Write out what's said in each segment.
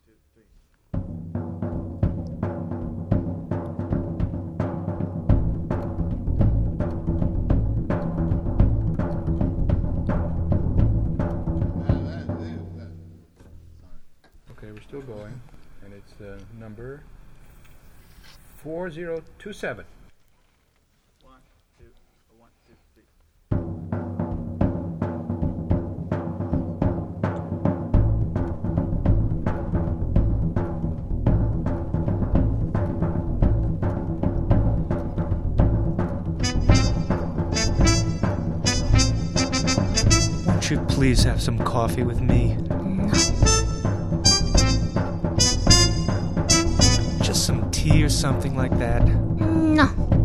Okay, we're still going, and it's number 4027. 1, 2, 1, 2, 3. Won't you please have some coffee with me? No. Just some tea or something like that? No.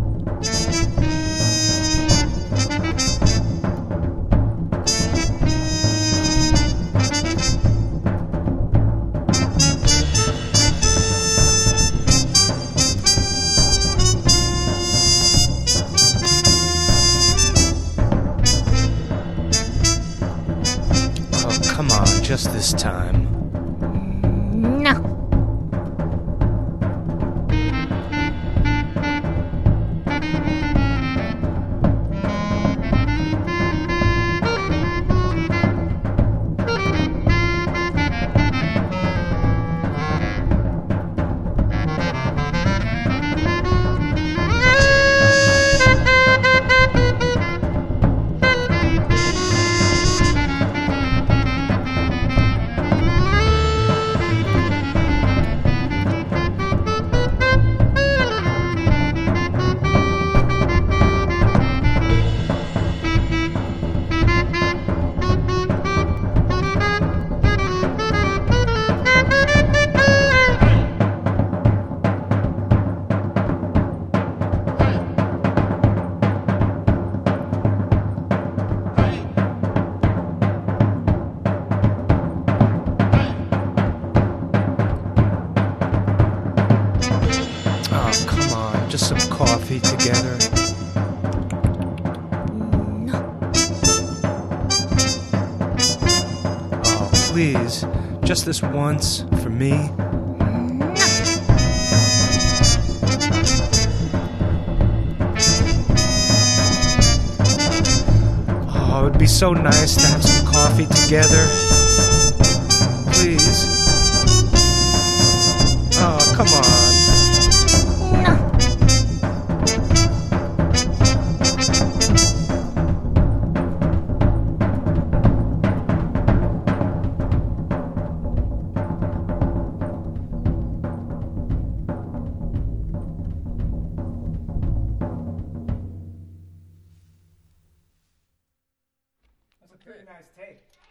Oh, come on, just this time. No. Oh, come on, just some coffee together. No. Oh, please, just this once for me. No. Oh, it would be so nice to have some coffee together. Please. Oh, come on. No. That's a pretty nice take.